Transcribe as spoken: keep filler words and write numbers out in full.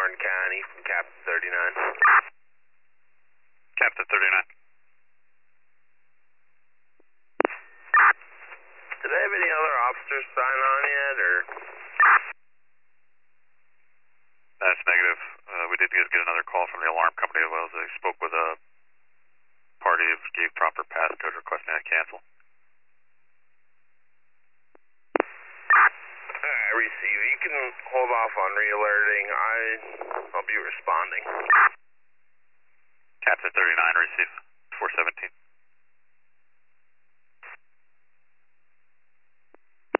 Martin County from Captain thirty-nine. Captain thirty-nine. Did I have any other officers sign on yet, or? That's negative. Uh, we did get another call from the alarm company as well. They spoke with a party, gave proper passcode, requesting a cancel. Alright, receive. You can hold off on re-alerting. I, I'll be responding. Captain thirty-nine, receive. four seventeen.